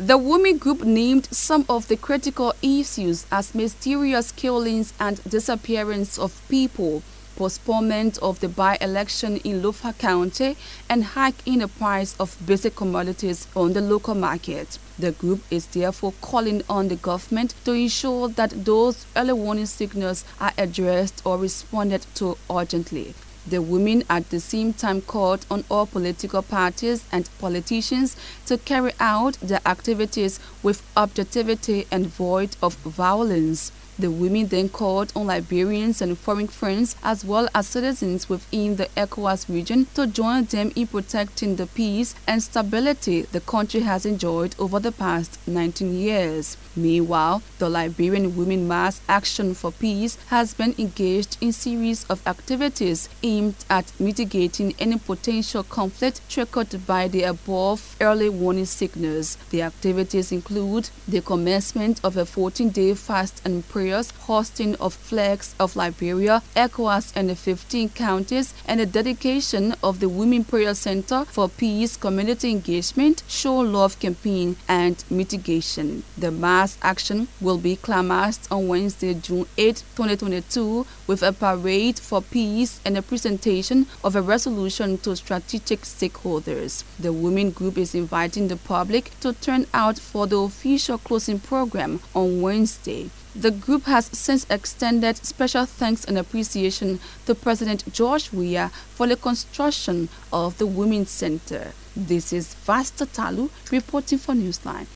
The women group named some of the critical issues as mysterious killings and disappearance of people, postponement of the by-election in Lofa County, and hike in the price of basic commodities on the local market. The group is therefore calling on the government to ensure that those early warning signals are addressed or responded to urgently. The women at the same time called on all political parties and politicians to carry out their activities with objectivity and void of violence. The women then called on Liberians and foreign friends as well as citizens within the ECOWAS region to join them in protecting the peace and stability the country has enjoyed over the past 19 years. Meanwhile, the Liberian Women Mass Action for Peace has been engaged in a series of activities aimed at mitigating any potential conflict triggered by the above early warning signals. The activities include the commencement of a 14-day fast and prayer, hosting of flags of Liberia, ECOWAS and the 15 counties, and the dedication of the Women Prayer Center for Peace, Community Engagement, Show Love Campaign and Mitigation. The mass action will be climaxed on Wednesday, June 8, 2022, with a parade for peace and a presentation of a resolution to strategic stakeholders. The women group is inviting the public to turn out for the official closing program on Wednesday. The group has since extended special thanks and appreciation to President George Weah for the construction of the Women's Center. This is Vasta Talu reporting for Newsline.